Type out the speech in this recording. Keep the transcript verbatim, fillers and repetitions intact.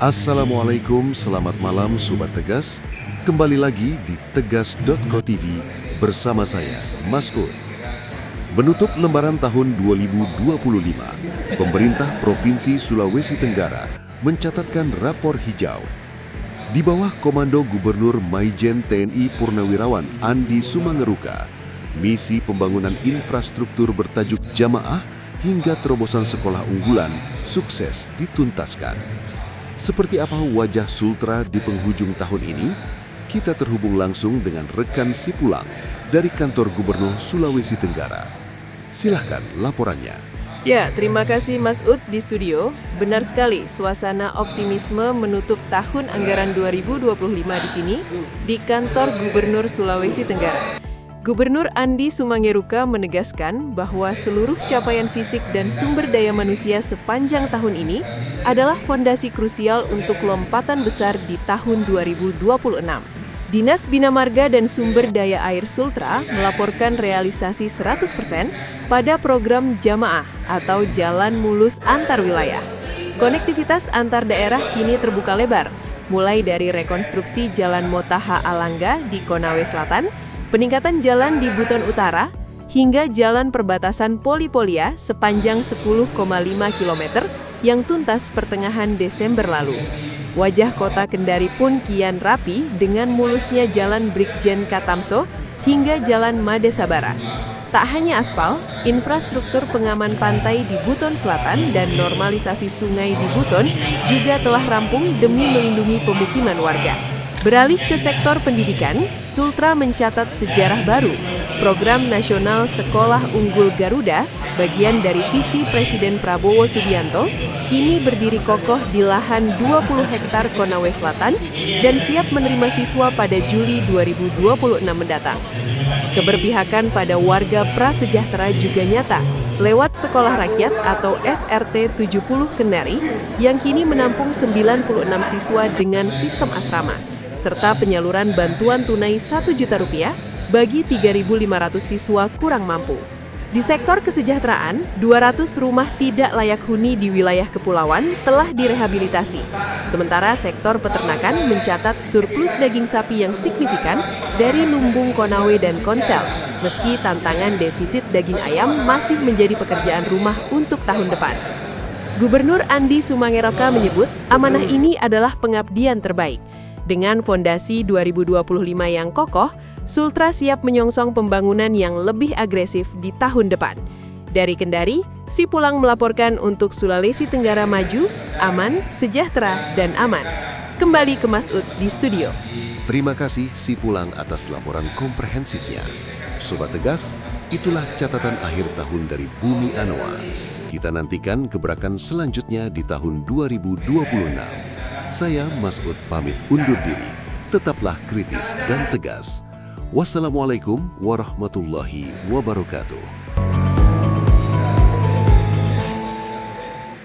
Assalamualaikum, selamat malam Sobat Tegas. Kembali lagi di tegas dot co T V bersama saya, Mas Ud. Menutup lembaran tahun dua ribu dua puluh lima, pemerintah Provinsi Sulawesi Tenggara mencatatkan rapor hijau. Di bawah komando Gubernur Maijen T N I Purnawirawan Andi Sumangeruka, misi pembangunan infrastruktur bertajuk Jamaah hingga terobosan sekolah unggulan sukses dituntaskan. Seperti apa wajah Sultra di penghujung tahun ini? Kita terhubung langsung dengan rekan Sipulang dari kantor Gubernur Sulawesi Tenggara. Silahkan laporannya. Ya, terima kasih Mas Ud di studio. Benar sekali, suasana optimisme menutup tahun anggaran dua ribu dua puluh lima di sini, di kantor Gubernur Sulawesi Tenggara. Gubernur Andi Sumangeruka menegaskan bahwa seluruh capaian fisik dan sumber daya manusia sepanjang tahun ini adalah fondasi krusial untuk lompatan besar di tahun dua ribu dua puluh enam. Dinas Bina Marga dan Sumber Daya Air Sultra melaporkan realisasi seratus persen pada program Jamaah atau Jalan Mulus Antar Wilayah. Konektivitas antar daerah kini terbuka lebar, mulai dari rekonstruksi Jalan Motaha Alangga di Konawe Selatan, peningkatan jalan di Buton Utara, hingga jalan perbatasan Polipolia sepanjang sepuluh koma lima kilometer yang tuntas pertengahan Desember lalu. Wajah kota Kendari pun kian rapi dengan mulusnya jalan Brigjen Katamso hingga jalan Made Sabara. Tak hanya aspal, infrastruktur pengaman pantai di Buton Selatan dan normalisasi sungai di Buton juga telah rampung demi melindungi pemukiman warga. Beralih ke sektor pendidikan, Sultra mencatat sejarah baru. Program Nasional Sekolah Unggul Garuda, bagian dari visi Presiden Prabowo Subianto, kini berdiri kokoh di lahan dua puluh hektar Konawe Selatan dan siap menerima siswa pada Juli dua ribu dua puluh enam mendatang. Keberpihakan pada warga prasejahtera juga nyata, lewat Sekolah Rakyat atau S R T tujuh puluh Kendari yang kini menampung sembilan puluh enam siswa dengan sistem asrama, serta penyaluran bantuan tunai satu juta rupiah bagi tiga ribu lima ratus siswa kurang mampu. Di sektor kesejahteraan, dua ratus rumah tidak layak huni di wilayah kepulauan telah direhabilitasi. Sementara sektor peternakan mencatat surplus daging sapi yang signifikan dari lumbung Konawe dan Konsel, meski tantangan defisit daging ayam masih menjadi pekerjaan rumah untuk tahun depan. Gubernur Andi Sumangeruka menyebut amanah ini adalah pengabdian terbaik. Dengan fondasi dua ribu dua puluh lima yang kokoh, Sultra siap menyongsong pembangunan yang lebih agresif di tahun depan. Dari Kendari, Sipulang melaporkan untuk Sulawesi Tenggara maju, aman, sejahtera, dan aman. Kembali ke Mas Ud di studio. Terima kasih Sipulang atas laporan komprehensifnya. Sobat Tegas, itulah catatan akhir tahun dari Bumi Anoa. Kita nantikan gebrakan selanjutnya di tahun dua ribu dua puluh enam. Saya Mas Ud pamit undur diri. Tetaplah kritis dan tegas. Wassalamualaikum warahmatullahi wabarakatuh.